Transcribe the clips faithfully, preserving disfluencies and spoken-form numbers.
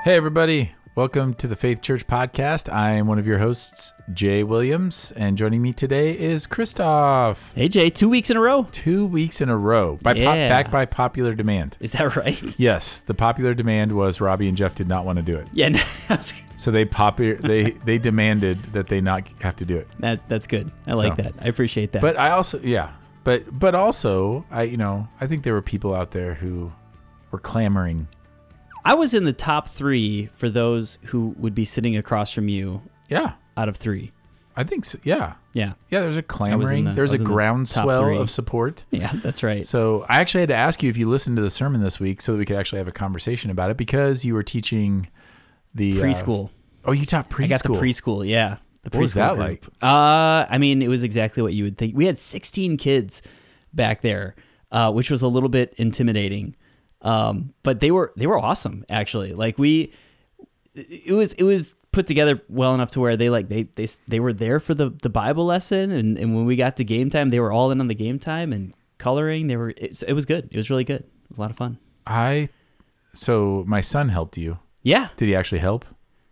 Hey, everybody. Welcome to the Faith Church Podcast. I am one of your hosts, Jay Williams, and joining me today is Christoph. Hey, Jay. Two weeks in a row. Two weeks in a row. By yeah. pop, back by popular demand. Is that right? Yes. The popular demand was Robbie and Jeff did not want to do it. Yeah. No, so they popular they they demanded that they not have to do it. That That's good. I like so, that. I appreciate that. But I also, yeah. But but also, I you know, I think there were people out there who were clamoring. I was in the top three for those who would be sitting across from you. Yeah. Out of three. I think so. Yeah. Yeah. Yeah, there's a clamoring. The, there's a groundswell of support. Yeah, that's right. So I actually had to ask you if you listened to the sermon this week so that we could actually have a conversation about it because you were teaching the... Preschool. Uh, oh, you taught preschool. I got the preschool, yeah. The what was that group. like? Uh, I mean, it was exactly what you would think. We had sixteen kids back there, uh, which was a little bit intimidating. Um, but they were they were awesome, actually. Like we, it was it was put together well enough to where they like they they they were there for the, the Bible lesson, and, and when we got to game time, they were all in on the game time and coloring. They were it, it was good. It was really good. It was a lot of fun. I so my son helped you. Yeah. Did he actually help?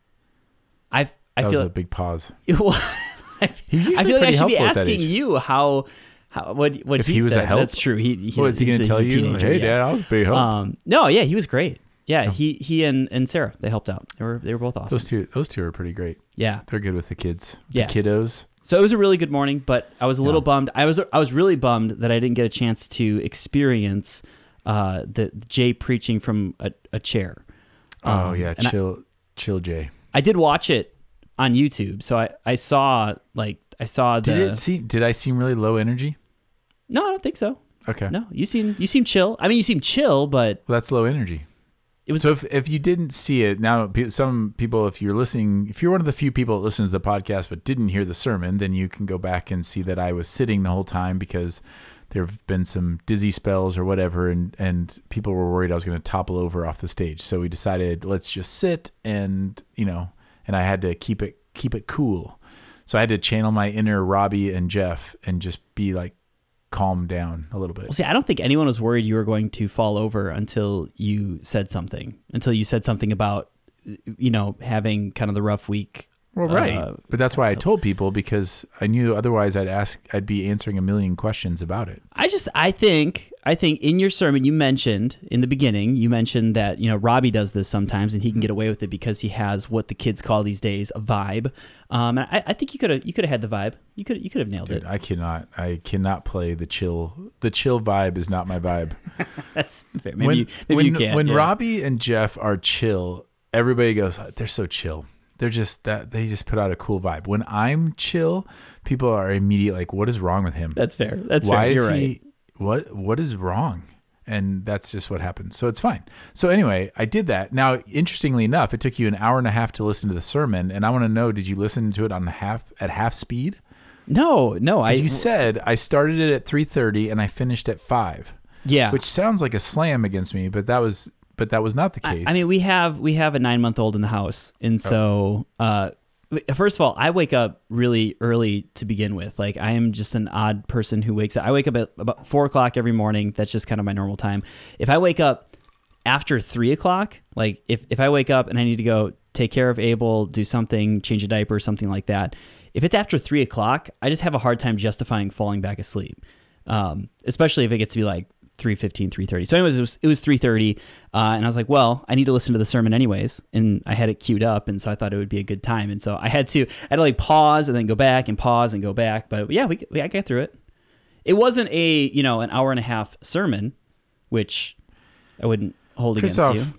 I I that feel was like, a big pause. Well, I, He's usually I feel like I should be helpful asking you how. How, what what if he, he was said, a help? That's true. He, he what is he going to tell you? Teenager, Hey, yeah. Dad, I was a big help. Um, no, yeah, he was great. Yeah, oh. he he and, and Sarah, they helped out. They were they were both awesome. Those two those two are pretty great. Yeah, they're good with the kids, yes. the kiddos. So it was a really good morning, but I was a little yeah. bummed. I was I was really bummed that I didn't get a chance to experience uh, the Jay preaching from a, a chair. Um, oh yeah, chill, I, chill, Jay. I did watch it on YouTube, so I, I saw like I saw the. Did it seem? Did I seem really low energy? No, I don't think so. Okay. No, you seem you seem chill. I mean, you seem chill, but well, that's low energy. It was so if if you didn't see it now, some people, if you're listening, if you're one of the few people that listens to the podcast but didn't hear the sermon, then you can go back and see that I was sitting the whole time because there have been some dizzy spells or whatever, and and people were worried I was going to topple over off the stage. So we decided let's just sit, and you know, and I had to keep it keep it cool. So I had to channel my inner Robbie and Jeff and just be like. Calm down a little bit. Well, see, I don't think anyone was worried you were going to fall over until you said something, until you said something about, you know, having kind of the rough week. Well, right. Uh, but that's why I told people because I knew otherwise I'd ask, I'd be answering a million questions about it. I just, I think, I think in your sermon, you mentioned in the beginning, you mentioned that, you know, Robbie does this sometimes and he can get away with it because he has what the kids call these days a vibe. Um, and I, I think you could have, you could have had the vibe. You could, you could have nailed Dude, it. I cannot, I cannot play the chill. The chill vibe is not my vibe. That's fair. Maybe when, you, maybe when, you can. When yeah. Robbie and Jeff are chill, everybody goes, they're so chill. They're just that they just put out a cool vibe. When I'm chill, people are immediately like, "What is wrong with him?" That's fair. That's Why fair. is You're he? right. What What is wrong? And that's just what happens. So it's fine. So anyway, I did that. Now, interestingly enough, it took you an hour and a half to listen to the sermon, and I want to know: did you listen to it on half at half speed? No, no. I. You said I started it at three thirty and I finished at five. Yeah, which sounds like a slam against me, but that was. But that was not the case. I, I mean, we have we have a nine month old in the house, and so uh, first of all, I wake up really early to begin with. Like I am just an odd person who wakes up. I wake up at about four o'clock every morning. That's just kind of my normal time. If I wake up after three o'clock, like if if I wake up and I need to go take care of Abel, do something, change a diaper, something like that. If it's after three o'clock, I just have a hard time justifying falling back asleep, um, especially if it gets to be like. three fifteen, three thirty. So anyways, it was, it was three thirty, uh, and I was like, well, I need to listen to the sermon anyways, and I had it queued up, and so I thought it would be a good time, and so I had to, I had to like pause and then go back and pause and go back, but yeah, we, we I got through it. It wasn't a, you know, an hour and a half sermon, which I wouldn't hold Christoph, against you.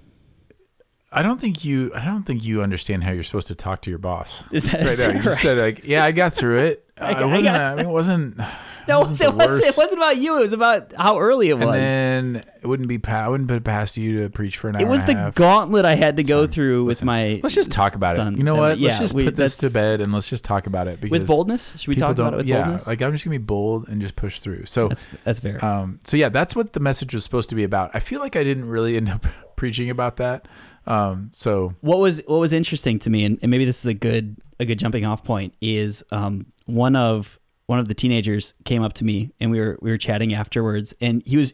I don't think you, I don't think you understand how you're supposed to talk to your boss. Is that, right is there. that You just right? said like, yeah, I got through it. Uh, I got- it I wasn't, got- I mean, it wasn't, No, it wasn't, it, the was, worst. it wasn't about you. It was about how early it was. And then it wouldn't be, pa- I wouldn't put it past you to preach for an hour It was and a the half. gauntlet I had to It's go fine. through Listen, with my Let's just talk about son. it. You know what? Yeah, let's just we- put this to that's- bed and let's just talk about it. Because with boldness? Should we people talk about don't- it with yeah, boldness? like I'm just going to be bold and just push through. So That's that's fair. Um, so yeah, that's what the message was supposed to be about. I feel like I didn't really end up preaching about that. Um, so what was what was interesting to me, and, and maybe this is a good a good jumping off point, is um, one of one of the teenagers came up to me and we were we were chatting afterwards, and he was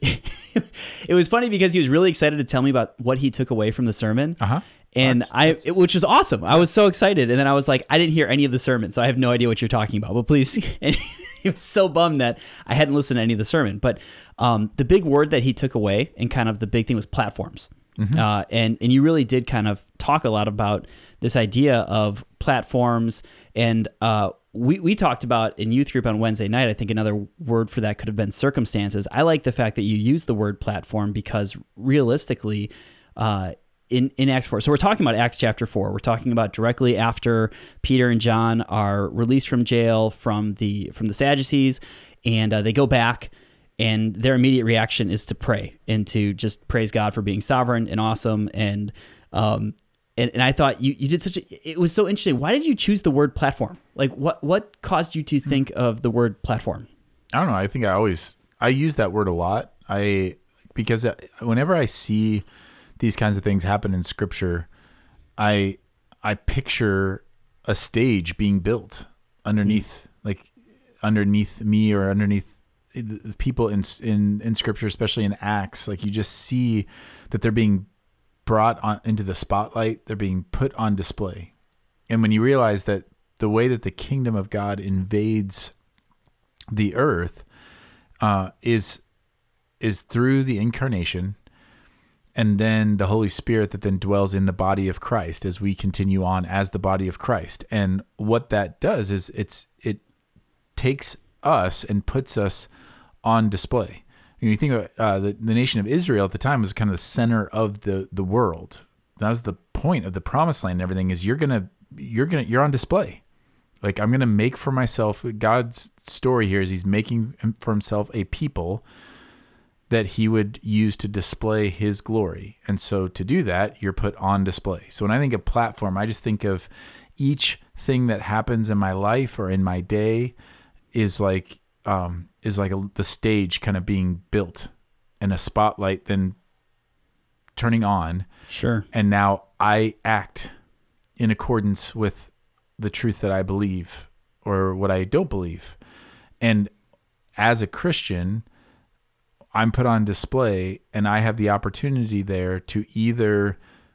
it was funny because he was really excited to tell me about what he took away from the sermon. Uh-huh. And that's, I, that's... it, which was awesome. I was so excited. And then I was like, I didn't hear any of the sermon, so I have no idea what you're talking about, but please. And he was so bummed that I hadn't listened to any of the sermon. But um, the big word that he took away, and kind of the big thing, was platforms. Mm-hmm. Uh, and, and you really did kind of talk a lot about this idea of platforms. And uh, we, we talked about in youth group on Wednesday night, I think another word for that could have been circumstances. I like the fact that you use the word platform, because realistically, uh, In, in Acts four. So we're talking about Acts chapter four. We're talking about directly after Peter and John are released from jail from the from the Sadducees, and uh, they go back, and their immediate reaction is to pray and to just praise God for being sovereign and awesome. And um and, and I thought you, you did such a, it was so interesting. Why did you choose the word platform? Like what what caused you to think of the word platform? I don't know. I think I always I use that word a lot. I because whenever I see these kinds of things happen in Scripture, I I picture a stage being built underneath, mm. like underneath me or underneath the people in in in Scripture, especially in Acts. Like you just see that they're being brought on into the spotlight, they're being put on display, and when you realize that the way that the kingdom of God invades the earth uh, is is through the incarnation. And then the Holy Spirit that then dwells in the body of Christ as we continue on as the body of Christ. And what that does is it's it takes us and puts us on display. When you think about uh, the, the nation of Israel at the time was kind of the center of the, the world. That was the point of the promised land and everything, is you're gonna you're gonna you're on display. Like I'm gonna make for myself, God's story here is he's making for himself a people that he would use to display his glory. And so to do that, you're put on display. So when I think of platform, I just think of each thing that happens in my life or in my day is like um, is like a, the stage kind of being built and a spotlight then turning on. Sure. And now I act in accordance with the truth that I believe or what I don't believe. And as a Christian, I'm put on display, and I have the opportunity there to either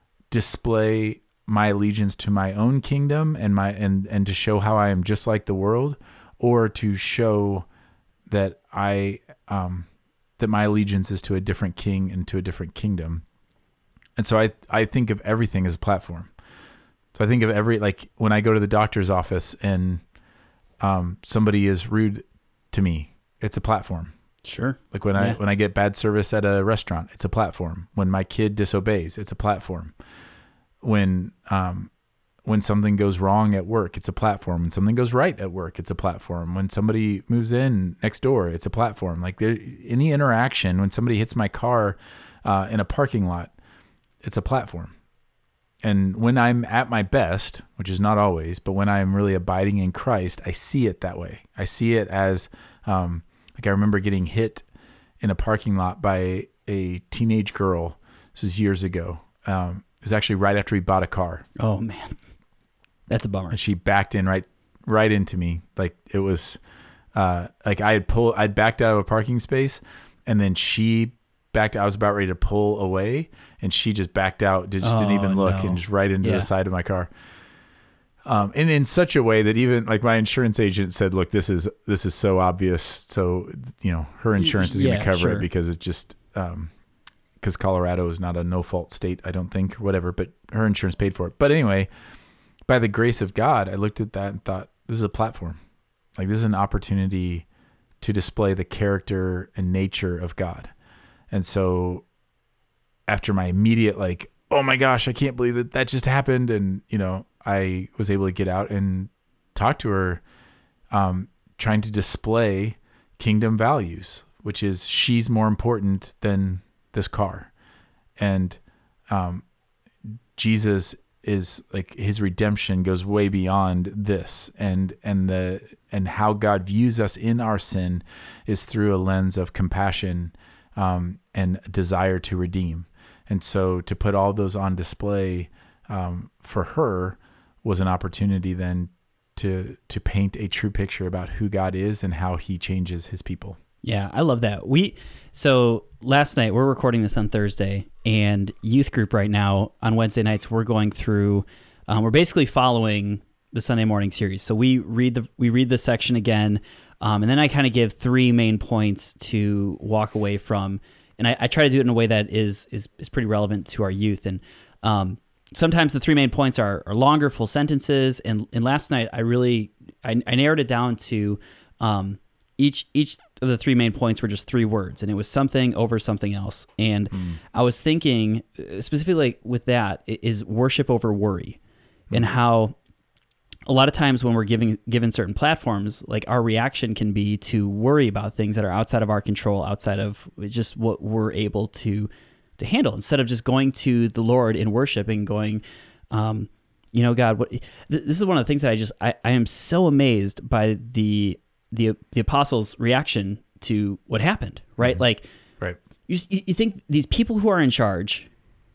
display my allegiance to my own kingdom and my and, and to show how I am just like the world, or to show that I um, that my allegiance is to a different king and to a different kingdom. And so I I think of everything as a platform. So I think of every, like when I go to the doctor's office and um, somebody is rude to me, it's a platform. Sure. Like when yeah. I when I get bad service at a restaurant, it's a platform. When my kid disobeys, it's a platform. When um when something goes wrong at work, it's a platform. When something goes right at work, it's a platform. When somebody moves in next door, it's a platform. Like there, any interaction, when somebody hits my car uh, in a parking lot, it's a platform. And when I'm at my best, which is not always, but when I'm really abiding in Christ, I see it that way. I see it as um like I remember getting hit in a parking lot by a teenage girl. This was years ago. Um, it was actually right after we bought a car. Oh man, that's a bummer. And she backed in right, right into me. Like it was, uh, like I had pulled, I'd backed out of a parking space, and then she backed. I was about ready to pull away, and she just backed out. Just oh, didn't even look, no. and just right into yeah. the side of my car. Um, and in such a way that even like my insurance agent said, look, this is, this is so obvious. So, you know, her insurance is yeah, going to cover sure. it because it's just, um, cause Colorado is not a no fault state, I don't think, or whatever, but her insurance paid for it. But anyway, by the grace of God, I looked at that and thought, this is a platform. Like this is an opportunity to display the character and nature of God. And so after my immediate, like, oh my gosh, I can't believe that that just happened. And, you know, I was able to get out and talk to her, um, trying to display kingdom values, which is she's more important than this car. And um, Jesus is like, his redemption goes way beyond this. And and the and how God views us in our sin is through a lens of compassion um, and desire to redeem. And so to put all those on display um, for her was an opportunity then to to paint a true picture about who God is and how he changes his people. Yeah, I love that. We so last night, we're recording this on Thursday, and youth group right now on Wednesday nights, we're going through um, we're basically following the Sunday morning series. So we read the we read the section again, um, and then I kind of give three main points to walk away from, and I, I try to do it in a way that is is is pretty relevant to our youth. And um, sometimes the three main points are, are longer, full sentences. And and last night I really I, I narrowed it down to um, each each of the three main points were just three words, and it was something over something else. And mm. I was thinking specifically with that is worship over worry, mm. and how a lot of times when we're giving given certain platforms, like our reaction can be to worry about things that are outside of our control, outside of just what we're able to to handle, instead of just going to the Lord in worship and going, um, you know, God, what? Th- this is one of the things that I just I, I am so amazed by the the the apostles' reaction to what happened. Right, mm-hmm. like right. You you think these people who are in charge,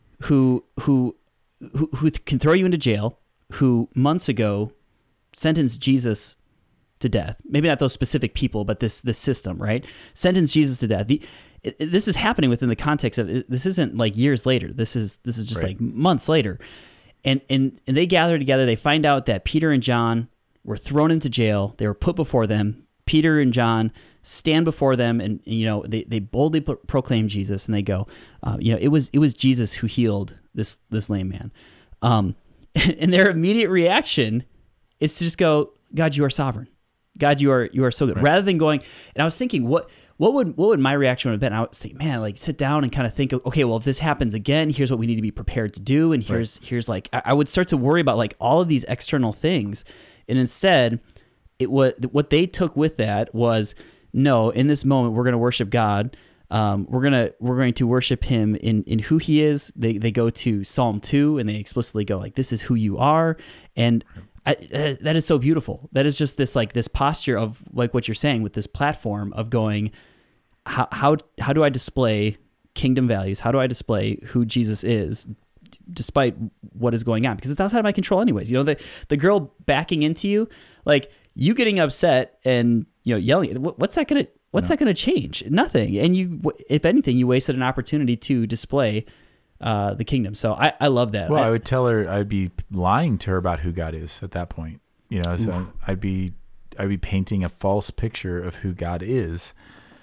who who who, who can throw you into jail, who months ago sentenced Jesus to death. Maybe not those specific people, but this this system, right? Sentenced Jesus to death. The, it, this is happening within the context of it, this isn't like years later. This is this is just right. like months later, and and and they gather together. They find out that Peter and John were thrown into jail. They were put before them. Peter and John stand before them, and you know they they boldly pro- proclaim Jesus, and they go, uh, you know, it was it was Jesus who healed this this lame man, um, and their immediate reaction is to just go, God, you are sovereign. God, you are you are so good. Right. Rather than going, and I was thinking, what what would what would my reaction have been? I would say, man, like sit down and kind of think, okay, well, if this happens again, here's what we need to be prepared to do, and here's right. here's like I, I would start to worry about like all of these external things, and instead, it was what they took with that was, no, in this moment we're going to worship God. Um, we're gonna we're going to worship Him in, in who He is. They they go to Psalm two and they explicitly go like, this is who you are, and I, uh, that is so beautiful. That is just this like this posture of like what you're saying with this platform of going, how how how do I display kingdom values? How do I display who Jesus is, despite what is going on? Because it's outside of my control, anyways. You know, the the girl backing into you, like you getting upset and you know yelling. What's that gonna What's no. that gonna change? Nothing. And you, if anything, you wasted an opportunity to display Uh, the kingdom. So I, I love that. Well, I, I would tell her, I'd be lying to her about who God is at that point. You know, so oof. I'd be, I'd be painting a false picture of who God is.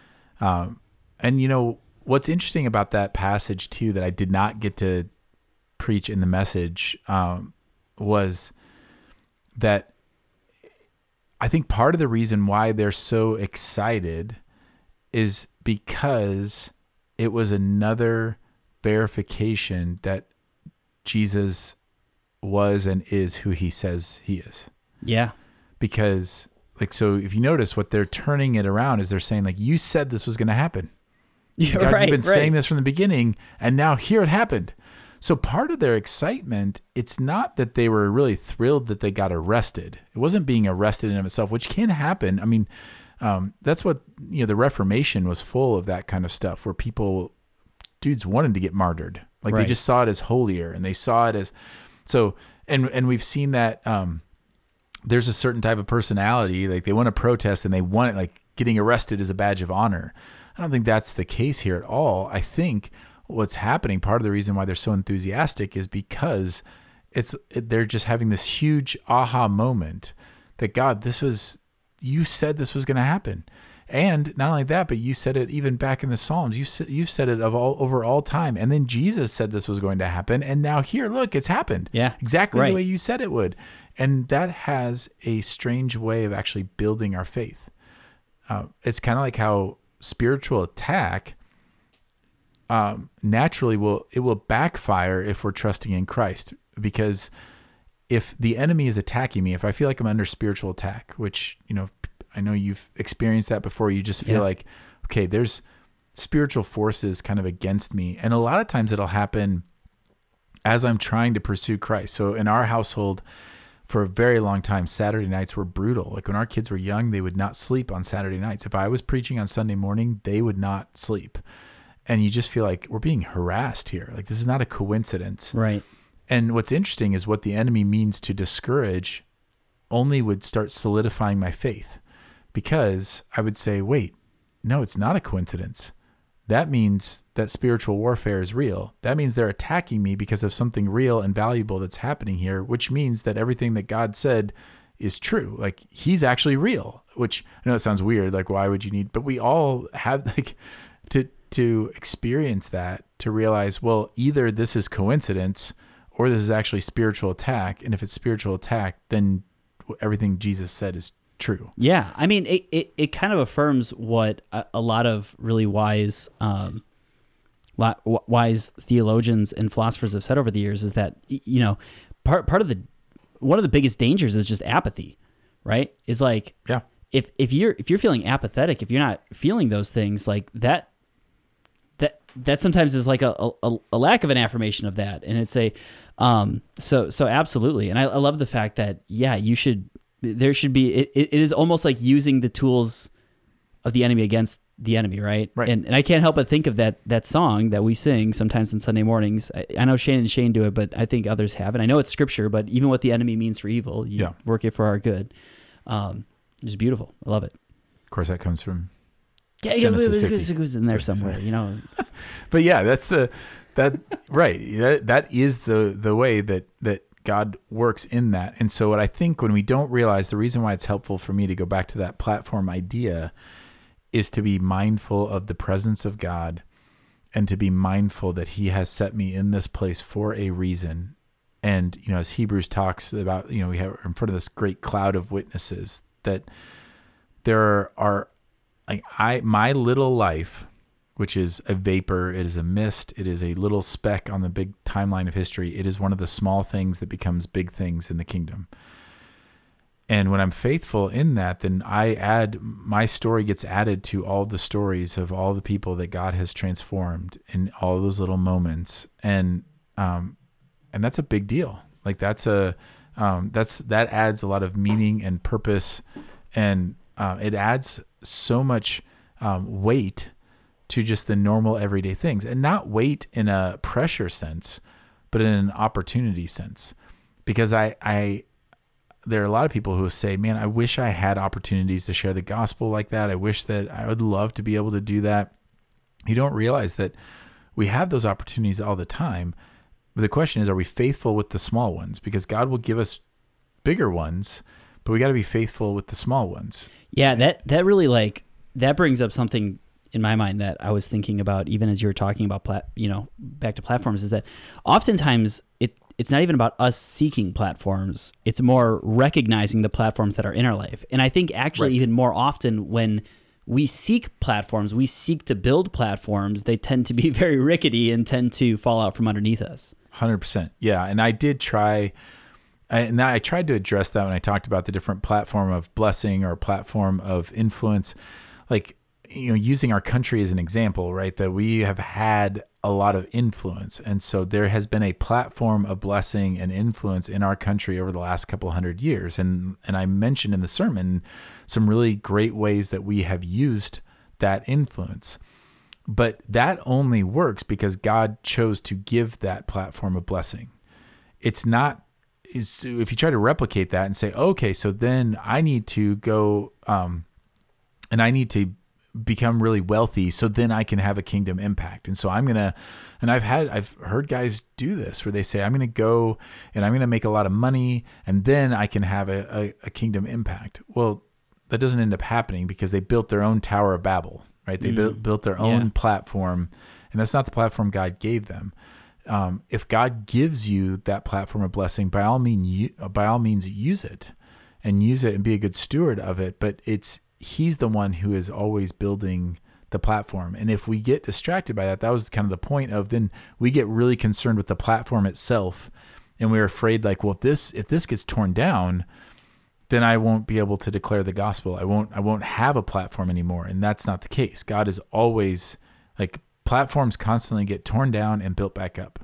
Um, and you know, what's interesting about that passage too, that I did not get to preach in the message, um, was that I think part of the reason why they're so excited is because it was another verification that Jesus was and is who he says he is. Yeah. Because like, so if you notice what they're turning it around is they're saying like, you said this was going to happen. Yeah, God, right, you've been right. saying this from the beginning and now here it happened. So part of their excitement, it's not that they were really thrilled that they got arrested. It wasn't being arrested in of itself, which can happen. I mean, um, that's what, you know, the Reformation was full of that kind of stuff where people dudes wanted to get martyred. Like right. they just saw it as holier and they saw it as so, and, and we've seen that, um, there's a certain type of personality, like they want to protest and they want it, like getting arrested is a badge of honor. I don't think that's the case here at all. I think what's happening, part of the reason why they're so enthusiastic is because it's, it, they're just having this huge aha moment that God, this was, you said this was going to happen. And not only that, but you said it even back in the Psalms. You you've said it of all over all time. And then Jesus said this was going to happen. And now here, look, it's happened. Yeah, exactly right. the way you said it would. And that has a strange way of actually building our faith. Uh, it's kind of like how spiritual attack um, naturally will it will backfire if we're trusting in Christ. Because if the enemy is attacking me, if I feel like I'm under spiritual attack, which you know. I know you've experienced that before. You just feel yeah. like, okay, there's spiritual forces kind of against me. And a lot of times it'll happen as I'm trying to pursue Christ. So in our household, for a very long time, Saturday nights were brutal. Like when our kids were young, they would not sleep on Saturday nights. If I was preaching on Sunday morning, they would not sleep. And you just feel like we're being harassed here. Like this is not a coincidence. Right. And what's interesting is what the enemy means to discourage only would start solidifying my faith, because I would say, wait, no, it's not a coincidence. That means that spiritual warfare is real. That means they're attacking me because of something real and valuable that's happening here, which means that everything that God said is true. Like, he's actually real, which I know it sounds weird. Like, why would you need, but we all have like to, to experience that, to realize, well, either this is coincidence or this is actually spiritual attack. And if it's spiritual attack, then everything Jesus said is true. Yeah. I mean, it, it, it kind of affirms what a, a lot of really wise, um, wise theologians and philosophers have said over the years, is that, you know, part, part of the, one of the biggest dangers is just apathy, right? Is like, yeah, if, if you're, if you're feeling apathetic, if you're not feeling those things, like that, that, that sometimes is like a, a, a lack of an affirmation of that. And it's a, um, so, so absolutely. And I, I love the fact that, yeah, you should, there should be, it, it is almost like using the tools of the enemy against the enemy, right? Right. And and I can't help but think of that that song that we sing sometimes on Sunday mornings. I, I know Shane and Shane do it, but I think others have. And I know it's scripture, but even what the enemy means for evil, you yeah. work it for our good. Um, it's beautiful. I love it. Of course, that comes from yeah, yeah, it was, it was, it was in there somewhere, you know. But yeah, that's the that right. That that is the the way that that God works in that. And so what I think, when we don't realize, the reason why it's helpful for me to go back to that platform idea is to be mindful of the presence of God, and to be mindful that he has set me in this place for a reason. And, you know, as Hebrews talks about, you know, we have in front of this great cloud of witnesses, that there are, like, I, my little life, which is a vapor, it is a mist, it is a little speck on the big timeline of history. It is one of the small things that becomes big things in the kingdom. And when I'm faithful in that, then I add, my story gets added to all the stories of all the people that God has transformed in all those little moments. And, um, and that's a big deal. Like that's a, um, that's, that adds a lot of meaning and purpose, and, uh, it adds so much, um, weight to just the normal everyday things, and not weight in a pressure sense, but in an opportunity sense. Because I, I, there are a lot of people who say, man, I wish I had opportunities to share the gospel like that. I wish that I would love to be able to do that. You don't realize that we have those opportunities all the time. But the question is, are we faithful with the small ones? Because God will give us bigger ones, but we got to be faithful with the small ones. Yeah, that, that really like, that brings up something in my mind that I was thinking about, even as you were talking about, plat, you know, back to platforms, is that oftentimes it, it's not even about us seeking platforms. It's more recognizing the platforms that are in our life. And I think actually right. even more often when we seek platforms, we seek to build platforms, they tend to be very rickety and tend to fall out from underneath us. one hundred percent. Yeah. And I did try, I, and I tried to address that when I talked about the different platform of blessing or platform of influence, like, you know, using our country as an example, right? That we have had a lot of influence. And so there has been a platform of blessing and influence in our country over the last couple hundred years. And, and I mentioned in the sermon some really great ways that we have used that influence. But that only works because God chose to give that platform of blessing. It's not, is if you try to replicate that and say, okay, so then I need to go, um, and I need to become really wealthy so then I can have a kingdom impact. And so I'm going to, and I've had, I've heard guys do this where they say, I'm going to go and I'm going to make a lot of money and then I can have a, a, a kingdom impact. Well, that doesn't end up happening because they built their own Tower of Babel, right? They mm. built, built their own yeah. platform, and that's not the platform God gave them. Um, if God gives you that platform of blessing, by all means, you, by all means use it and use it and be a good steward of it. But it's, he's the one who is always building the platform. And if we get distracted by that, that was kind of the point of, then we get really concerned with the platform itself. And we're afraid like, well, if this, if this gets torn down, then I won't be able to declare the gospel. I won't, I won't have a platform anymore. And that's not the case. God is always like, platforms constantly get torn down and built back up.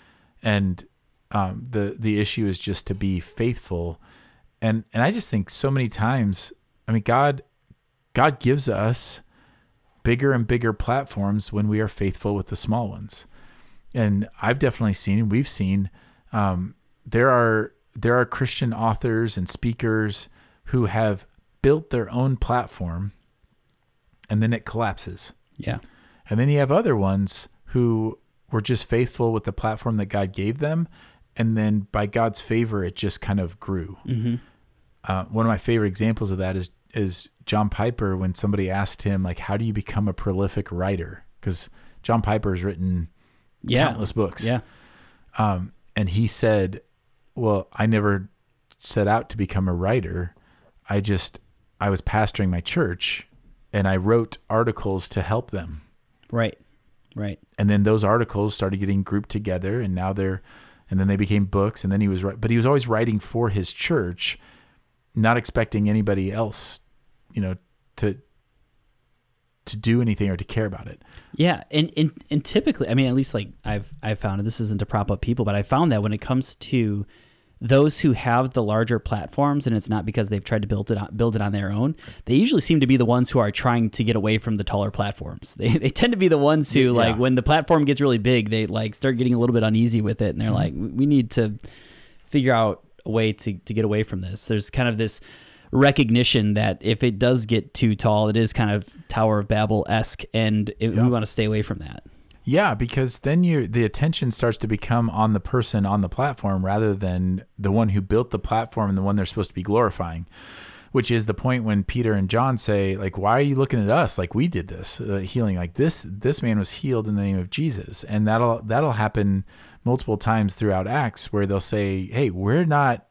And um, the, the issue is just to be faithful. And, and I just think so many times, I mean, God, God gives us bigger and bigger platforms when we are faithful with the small ones. And I've definitely seen, we've seen, um, there are, there are Christian authors and speakers who have built their own platform and then it collapses. Yeah. And then you have other ones who were just faithful with the platform that God gave them. And then by God's favor, it just kind of grew. Mm-hmm. Uh, one of my favorite examples of that is, is John Piper, when somebody asked him, like, how do you become a prolific writer? Because John Piper has written yeah. countless books. Yeah. Um, and he said, well, I never set out to become a writer. I just, I was pastoring my church and I wrote articles to help them. Right. Right. And then those articles started getting grouped together and now they're, and then they became books. And then he was, but he was always writing for his church, not expecting anybody else, you know, to, to do anything or to care about it. Yeah. And, and, and typically, I mean, at least like I've, I've found, and this isn't to prop up people, but I found that when it comes to those who have the larger platforms, and it's not because they've tried to build it on, build it on their own, they usually seem to be the ones who are trying to get away from the taller platforms. They they tend to be the ones who, yeah. like, when the platform gets really big, they like start getting a little bit uneasy with it, and they're mm-hmm. like, we need to figure out a way to, to get away from this. There's kind of this recognition that if it does get too tall, it is kind of Tower of Babel-esque, and it, yeah. we want to stay away from that. Yeah, because then you the attention starts to become on the person on the platform rather than the one who built the platform and the one they're supposed to be glorifying, which is the point when Peter and John say, like, why are you looking at us? Like, we did this uh, healing. Like this this man was healed in the name of Jesus. And that'll that'll happen multiple times throughout Acts where they'll say, hey, we're not,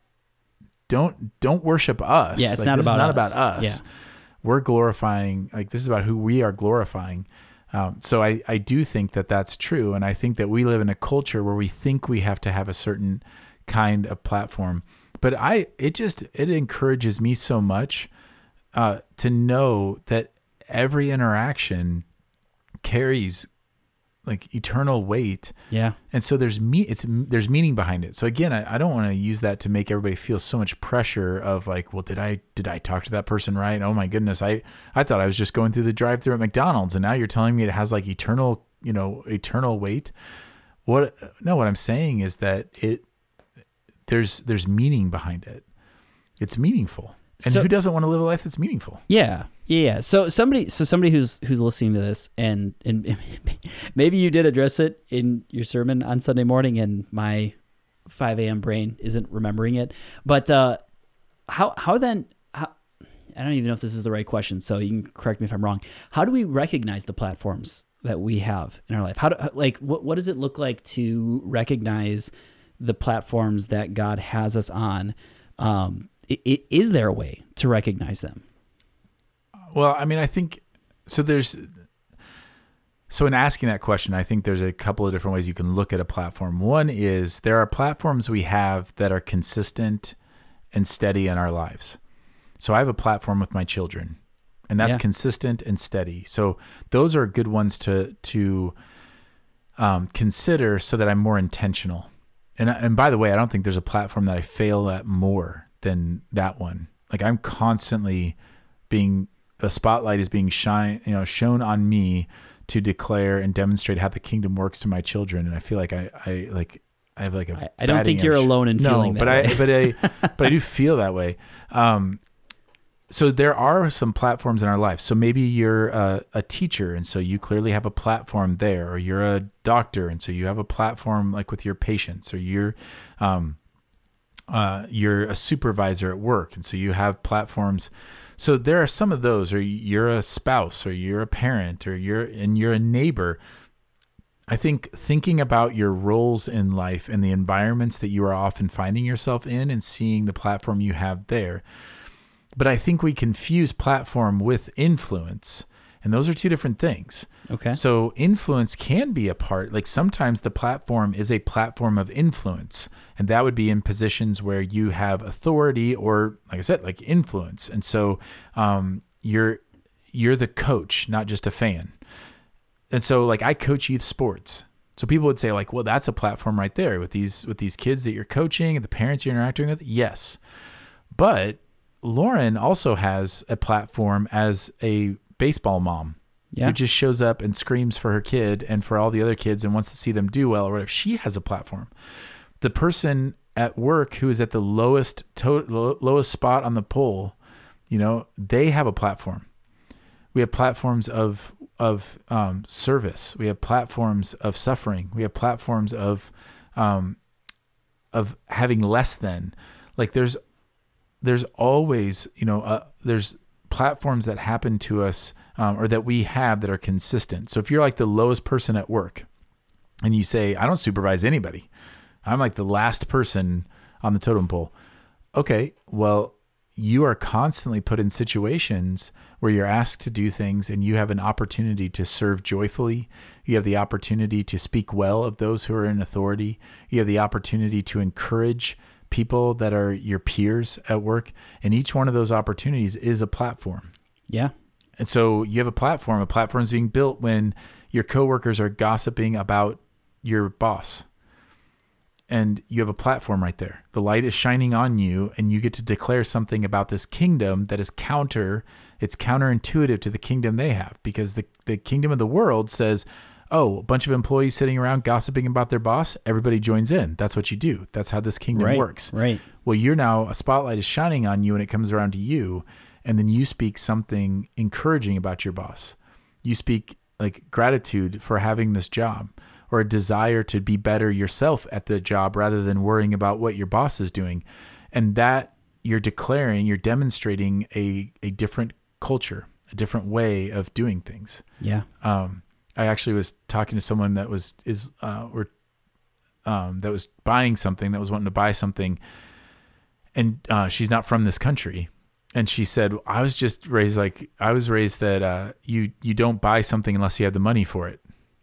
don't don't worship us. Yeah, it's like, not, this about, is not us. about us. Yeah. We're glorifying, like this is about who we are glorifying. Um, so I, I do think that that's true. And I think that we live in a culture where we think we have to have a certain kind of platform. But I, it just, it encourages me so much uh, to know that every interaction carries like eternal weight. Yeah. And so there's me, it's, there's meaning behind it. So again, I, I don't want to use that to make everybody feel so much pressure of like, well, did I, did I talk to that person right? Oh my goodness. I, I thought I was just going through the drive through at McDonald's and now you're telling me it has like eternal, you know, eternal weight. What, no, what I'm saying is that it, there's, there's meaning behind it. It's meaningful. And so, who doesn't want to live a life that's meaningful? Yeah. Yeah. So somebody, so somebody who's, who's listening to this and, and maybe you did address it in your sermon on Sunday morning and my five a.m. brain isn't remembering it, but, uh, how, how then, how, I don't even know if this is the right question. So you can correct me if I'm wrong. How do we recognize the platforms that we have in our life? How do, like, what, what does it look like to recognize the platforms that God has us on? Um, it, it, is there a way to recognize them? Well, I mean, I think, so there's, so in asking that question, I think there's a couple of different ways you can look at a platform. One is there are platforms we have that are consistent and steady in our lives. So I have a platform with my children and that's yeah. consistent and steady. So those are good ones to, to um, consider so that I'm more intentional. And, and by the way, I don't think there's a platform that I fail at more than that one. Like I'm constantly being, the spotlight is being shine, you know, shown on me to declare and demonstrate how the kingdom works to my children. And I feel like I, I like, I have like a, I, I don't think you're alone in no, feeling that but way. I, but I, but I do feel that way. Um, so there are some platforms in our life. So maybe you're a, a teacher. And so you clearly have a platform there, or you're a doctor. And so you have a platform like with your patients, or you're, um, uh, you're a supervisor at work. And so you have platforms. So there are some of those, or you're a spouse, or you're a parent, or you're, and you're a neighbor. I think thinking about your roles in life and the environments that you are often finding yourself in and seeing the platform you have there. But I think we confuse platform with influence, and those are two different things. Okay. So influence can be a part, like sometimes the platform is a platform of influence, and that would be in positions where you have authority or, like I said, like influence. And so um, you're you're the coach, not just a fan. And so like I coach youth sports. So people would say like, well, that's a platform right there with these with these kids that you're coaching and the parents you're interacting with. Yes. But Lauren also has a platform as a baseball mom. Yeah. Who just shows up and screams for her kid and for all the other kids and wants to see them do well or whatever. She has a platform. The person at work who is at the lowest to- lowest spot on the pole, you know, they have a platform. We have platforms of of um, service. We have platforms of suffering. We have platforms of um, of having less than. Like there's there's always, you know, uh, there's platforms that happen to us um, or that we have that are consistent. So if you're like the lowest person at work and you say, I don't supervise anybody, I'm like the last person on the totem pole. Okay, well, you are constantly put in situations where you're asked to do things and you have an opportunity to serve joyfully. You have the opportunity to speak well of those who are in authority. You have the opportunity to encourage people that are your peers at work. And each one of those opportunities is a platform. Yeah. And so you have a platform. A platform is being built when your coworkers are gossiping about your boss. And you have a platform right there. The light is shining on you and you get to declare something about this kingdom that is counter, it's counterintuitive to the kingdom they have, because the, the kingdom of the world says, oh, a bunch of employees sitting around gossiping about their boss, everybody joins in. That's what you do. That's how this kingdom right, works. Right. Well, you're now, a spotlight is shining on you and it comes around to you. And then you speak something encouraging about your boss. You speak like gratitude for having this job, or a desire to be better yourself at the job rather than worrying about what your boss is doing. And that you're declaring, you're demonstrating a, a different culture, a different way of doing things. Yeah. Um, I actually was talking to someone that was, is, uh, or, um, that was buying something, that was wanting to buy something. And, uh, she's not from this country. And she said, I was just raised like, I was raised that, uh, you, you don't buy something unless you have the money for it.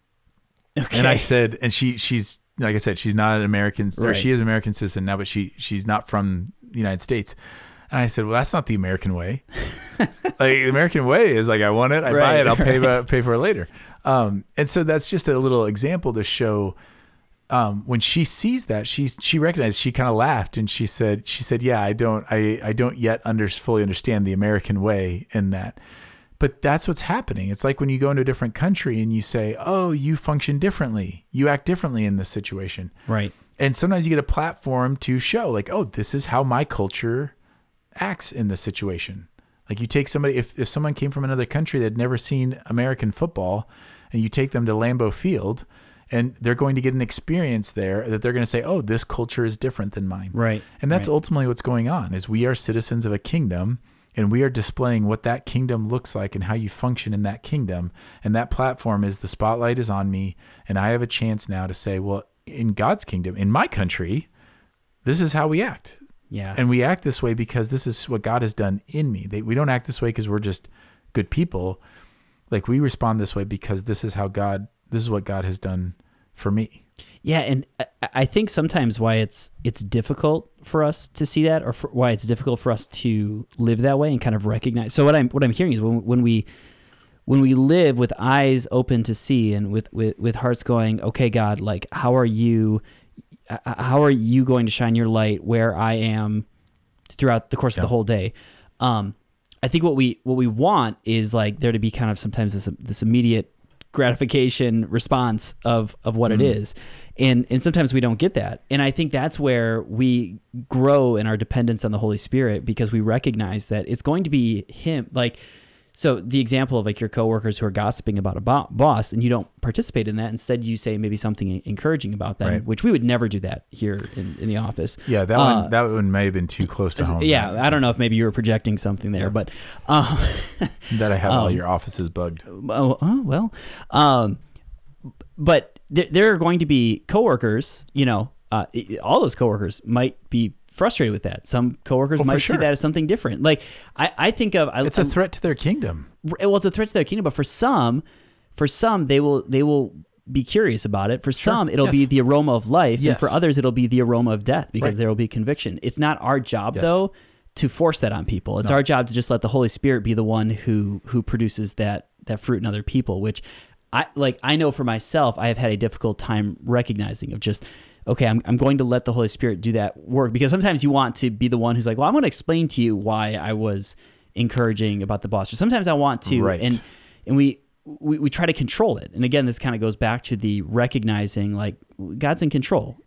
Okay. And I said, and she, she's, like I said, she's not an American, or right. she is an American citizen now, but she, she's not from the United States. And I said, well, that's not the American way. Like the American way is like, I want it, I right, buy it, I'll pay, right. pay for it later. Um, and so that's just a little example to show, um, when she sees that, she's, she recognized, she kind of laughed and she said, she said, yeah, I don't, I, I don't yet under, fully understand the American way in that. But that's what's happening. It's like when you go into a different country and you say, oh, you function differently. You act differently in this situation. Right. And sometimes you get a platform to show like, oh, this is how my culture acts in this situation. Like you take somebody, if, if someone came from another country that had never seen American football and you take them to Lambeau Field and they're going to get an experience there that they're going to say, oh, this culture is different than mine. Right. And that's right. ultimately what's going on is we are citizens of a kingdom. And we are displaying what that kingdom looks like and how you function in that kingdom. And that platform is the spotlight is on me. And I have a chance now to say, well, in God's kingdom, in my country, this is how we act. Yeah. And we act this way because this is what God has done in me. They, we don't act this way because we're just good people. Like we respond this way because this is how God, this is what God has done for me. Yeah, and I think sometimes why it's it's difficult for us to see that, or for, why it's difficult for us to live that way and kind of recognize. So what I'm what I'm hearing is when when we when we live with eyes open to see and with, with, with hearts going, okay, God, like how are you how are you going to shine your light where I am throughout the course yeah. of the whole day? Um, I think what we what we want is like there to be kind of sometimes this this immediate gratification response of of what mm. it is. And and sometimes we don't get that. And I think that's where we grow in our dependence on the Holy Spirit, because we recognize that it's going to be him. Like, so the example of like your coworkers who are gossiping about a bo- boss and you don't participate in that. Instead, you say maybe something encouraging about them, right. which we would never do that here in, in the office. Yeah, that uh, one that one may have been too close to home. Yeah, right? I don't know if maybe you were projecting something there, yeah. but... Um, that I have um, all your offices bugged. Oh, oh well. Um, but there, there are going to be coworkers, you know, uh, all those coworkers might be frustrated with that. Some coworkers oh, might sure. see that as something different. Like I, I think of, I, it's a threat to their kingdom. Well, it's a threat to their kingdom, but for some, for some, they will, they will be curious about it. For sure. some, it'll yes. be the aroma of life. Yes. And for others, it'll be the aroma of death, because right. there will be conviction. It's not our job yes. though, to force that on people. It's no. our job to just let the Holy Spirit be the one who, who produces that, that fruit in other people, which I like, I know for myself, I have had a difficult time recognizing of just, okay, I'm I'm going to let the Holy Spirit do that work, because sometimes you want to be the one who's like, well, I'm going to explain to you why I was encouraging about the boss. Or sometimes I want to, right. and and we, we we try to control it. And again, this kind of goes back to the recognizing like God's in control.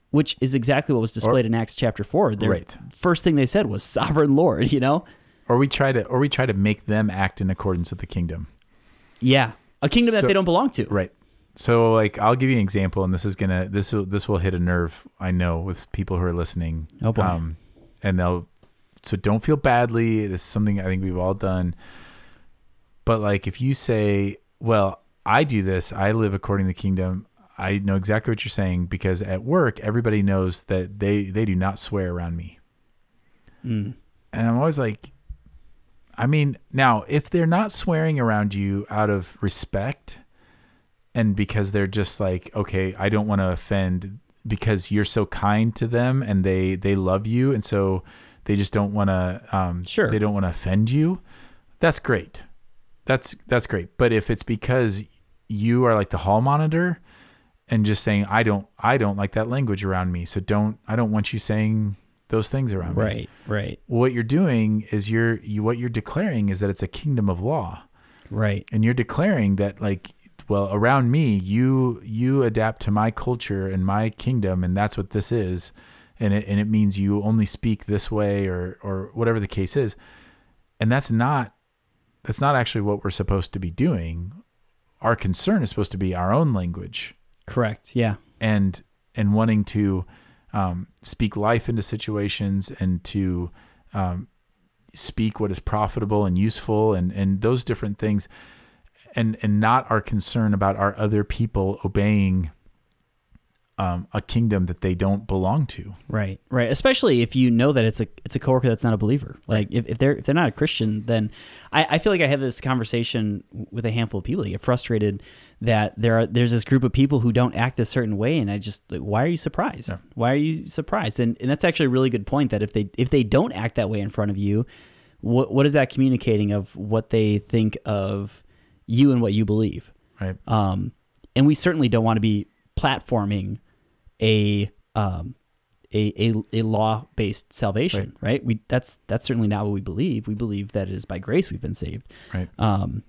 which is exactly what was displayed or, in Acts chapter four. Their right. first thing they said was sovereign Lord, you know? Or we try to or we try to make them act in accordance with the kingdom. Yeah. A kingdom so, that they don't belong to. Right. So like I'll give you an example, and this is gonna this will this will hit a nerve, I know, with people who are listening. Oh boy. Um, and they'll so don't feel badly. This is something I think we've all done. But like if you say, well, I do this, I live according to the kingdom, I know exactly what you're saying, because at work everybody knows that they, they do not swear around me. Mm. And I'm always like, I mean, now, if they're not swearing around you out of respect and because they're just like, okay, I don't want to offend because you're so kind to them and they, they love you. And so they just don't want to, um, sure. they don't want to offend you. That's great. That's, that's great. But if it's because you are like the hall monitor and just saying, I don't, I don't like that language around me. So don't, I don't want you saying those things around right, me. Right, right. What you're doing is you're you what you're declaring is that it's a kingdom of law. Right. And you're declaring that like, well, around me, you you adapt to my culture and my kingdom, and that's what this is. And it and it means you only speak this way or or whatever the case is. And that's not that's not actually what we're supposed to be doing. Our concern is supposed to be our own language. Correct. Yeah. And and wanting to Um, speak life into situations and to um, speak what is profitable and useful and, and those different things, and and not our concern about our other people obeying um, a kingdom that they don't belong to. Right, right. Especially if you know that it's a it's a coworker that's not a believer. Like if, if they're if they're not a Christian, then I, I feel like I have this conversation with a handful of people that get frustrated that there are there's this group of people who don't act a certain way, and I just like, why are you surprised? Yeah. Why are you surprised? And and that's actually a really good point, that if they if they don't act that way in front of you, what what is that communicating of what they think of you and what you believe? Right. Um, and we certainly don't want to be platforming a um a a, a law-based salvation, right. right? We that's that's certainly not what we believe. We believe that it is by grace we've been saved. Right. Um.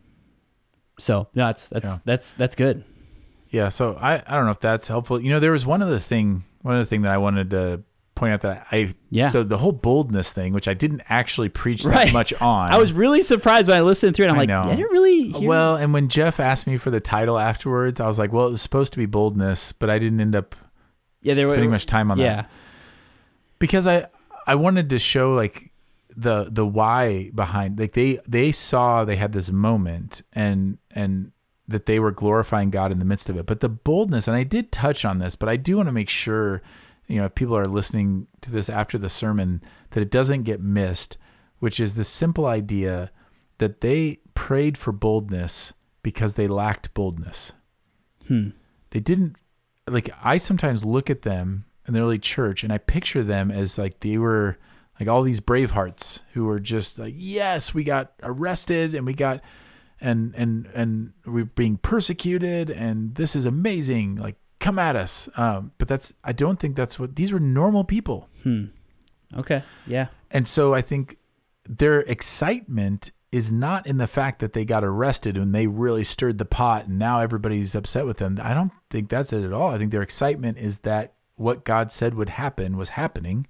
So no, that's that's Yeah. that's that's good. Yeah. So I, I don't know if that's helpful. You know, there was one other thing, one other thing that I wanted to point out that I, yeah. So the whole boldness thing, which I didn't actually preach right. that much on. I was really surprised when I listened through it. I'm I like, know. I didn't really hear. Well, and when Jeff asked me for the title afterwards, I was like, well, it was supposed to be boldness, but I didn't end up yeah, there spending were, much time on yeah. that. Because I, I wanted to show like the, the why behind, like they, they saw they had this moment and, and, that they were glorifying God in the midst of it. But the boldness, and I did touch on this, but I do want to make sure, you know, if people are listening to this after the sermon, that it doesn't get missed, which is the simple idea that they prayed for boldness because they lacked boldness. Hmm. They didn't, like, I sometimes look at them in the early church and I picture them as like they were like all these Bravehearts who were just like, yes, we got arrested and we got... and and and we're being persecuted and this is amazing, like come at us, um but that's I don't think that's what these were. Normal people. hmm okay yeah And so I think their excitement is not in the fact that they got arrested and they really stirred the pot and now everybody's upset with them. I don't think that's it at all. I think their excitement is that what God said would happen was happening,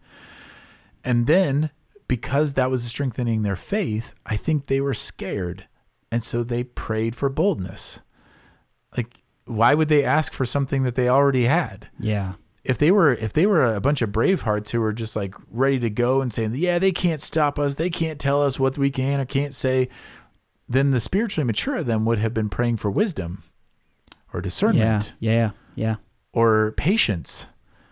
and then because that was strengthening their faith, I think they were scared. And so they prayed for boldness. Like, why would they ask for something that they already had? Yeah. If they were, if they were a bunch of Bravehearts who were just like ready to go and saying, yeah, they can't stop us, they can't tell us what we can or can't say, then the spiritually mature of them would have been praying for wisdom or discernment. Yeah. Yeah. Yeah. Or patience.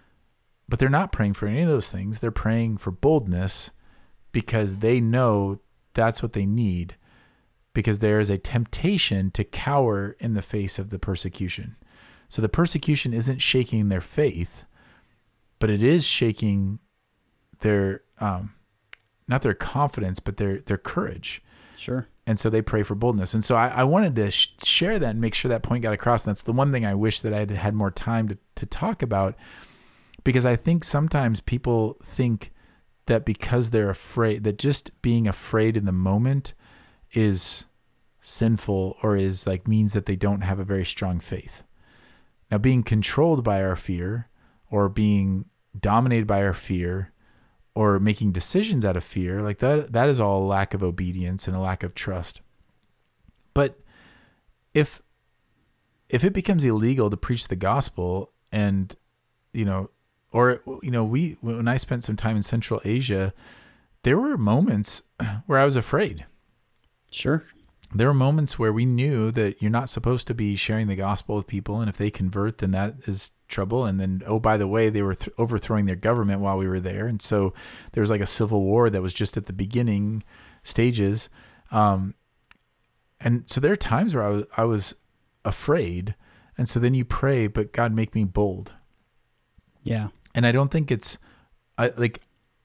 But they're not praying for any of those things. They're praying for boldness because they know that's what they need. Because there is a temptation to cower in the face of the persecution. So the persecution isn't shaking their faith, but it is shaking their, um, not their confidence, but their their courage. Sure. And so they pray for boldness. And so I, I wanted to sh- share that and make sure that point got across. And that's the one thing I wish that I had had more time to, to talk about, because I think sometimes people think that because they're afraid, that just being afraid in the moment is sinful or is like means that they don't have a very strong faith. Now, being controlled by our fear or being dominated by our fear or making decisions out of fear, like that, that is all a lack of obedience and a lack of trust. But if, if it becomes illegal to preach the gospel and, you know, or, you know, we, when I spent some time in Central Asia, there were moments where I was afraid. Sure. There were moments where we knew that you're not supposed to be sharing the gospel with people. And if they convert, then that is trouble. And then, oh, by the way, they were th- overthrowing their government while we were there. And so there was like a civil war that was just at the beginning stages. Um, and so there are times where I was, I was afraid. And so then you pray, but God, make me bold. Yeah. And I don't think it's I like,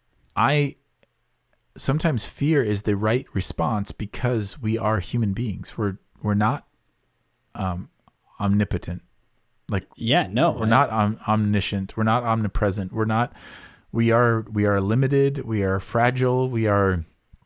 I, sometimes fear is the right response because we are human beings. We're, we're not, um, omnipotent. Like, yeah, no, we're I, not om- omniscient. We're not omnipresent. We're not, we are, we are limited. We are fragile. We are,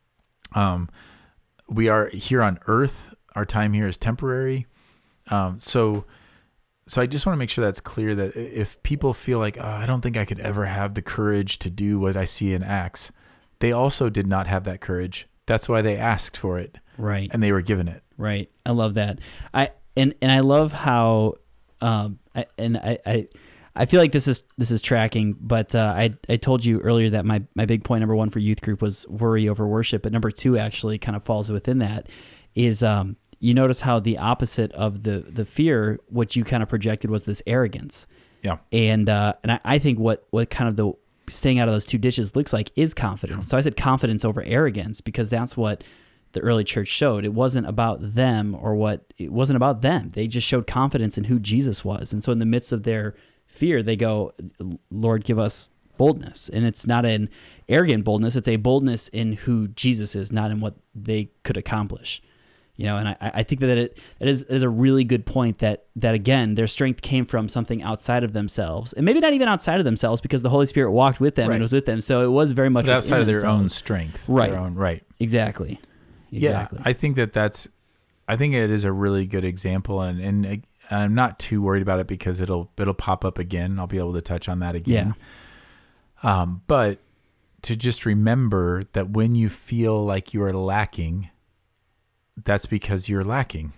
um, we are here on earth. Our time here is temporary. Um, so, so I just want to make sure that's clear that if people feel like, oh, I don't think I could ever have the courage to do what I see in Acts, they also did not have that courage. That's why they asked for it. Right. And they were given it. Right. I love that. I, and, and I love how, um, I, and I, I, I feel like this is, this is tracking, but, uh, I, I told you earlier that my, my big point, number one for youth group was worry over worship. But number two actually kind of falls within that is, um, you notice how the opposite of the, the fear, what you kind of projected was this arrogance. Yeah. And, uh, and I, I think what, what kind of the staying out of those two ditches looks like is confidence. Yeah. So I said confidence over arrogance, because that's what the early church showed. It wasn't about them or what, it wasn't about them. They just showed confidence in who Jesus was. And so in the midst of their fear, they go, Lord, give us boldness. And it's not an arrogant boldness. It's a boldness in who Jesus is, not in what they could accomplish. You know, and I, I think that it, it is, is a really good point that, that again, their strength came from something outside of themselves, and maybe not even outside of themselves, because the Holy Spirit walked with them right. and was with them. So it was very much but outside of their themselves. own strength. Right. Their own, right. Exactly. Exactly. Yeah. I think that that's, I think it is a really good example, and, and I'm not too worried about it because it'll, it'll pop up again. I'll be able to touch on that again. Yeah. Um, but to just remember that when you feel like you are lacking, that's because you're lacking.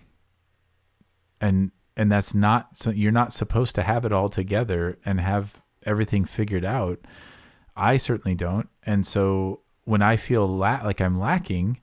And, and that's not, so you're not supposed to have it all together and have everything figured out. I certainly don't. And so when I feel la- like I'm lacking,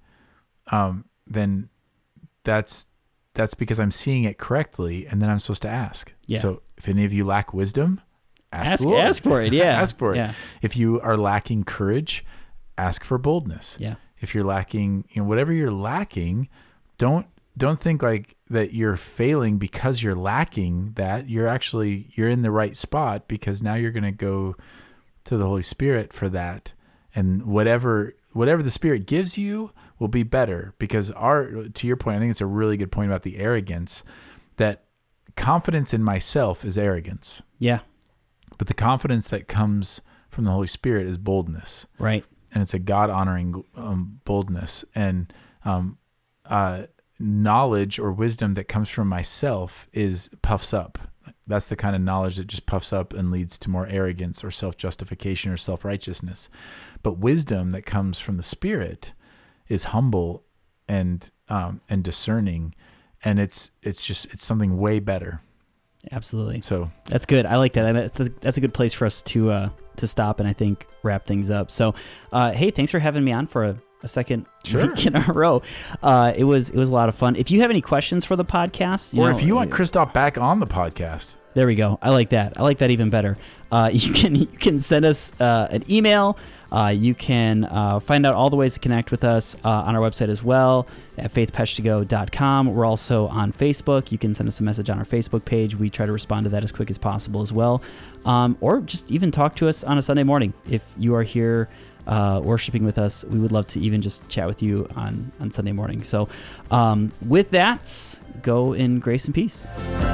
um, then that's, that's because I'm seeing it correctly. And then I'm supposed to ask. Yeah. So if any of you lack wisdom, ask, ask, the Lord. ask for it. Yeah. ask for it. Yeah. If you are lacking courage, ask for boldness. Yeah. If you're lacking, you know, whatever you're lacking, don't, don't think like that you're failing because you're lacking that. You're actually, you're in the right spot, because now you're going to go to the Holy Spirit for that. And whatever, whatever the Spirit gives you will be better, because our, to your point, I think it's a really good point about the arrogance, that confidence in myself is arrogance. Yeah. But the confidence that comes from the Holy Spirit is boldness. Right. And it's a God honoring um, boldness. And, um, uh, knowledge or wisdom that comes from myself is puffs up. That's the kind of knowledge that just puffs up and leads to more arrogance or self-justification or self-righteousness. But wisdom that comes from the Spirit is humble and, um, and discerning. And it's, it's just, it's something way better. Absolutely. So that's good. I like that. That's a, that's a good place for us to, uh, to stop and I think wrap things up. So, uh, hey, thanks for having me on for a, a second sure. week in a row. Uh, it was, it was a lot of fun. If you have any questions for the podcast, you or know, if you want Christoph back on the podcast, there we go. I like that. I like that even better. Uh, you can, you can send us, uh, an email. Uh, you can, uh, find out all the ways to connect with us, uh, on our website as well at faith peshtigo dot com. We're also on Facebook. You can send us a message on our Facebook page. We try to respond to that as quick as possible as well. Um, or just even talk to us on a Sunday morning. If you are here, uh, worshiping with us, we would love to even just chat with you on, on Sunday morning. So, um, with that, go in grace and peace.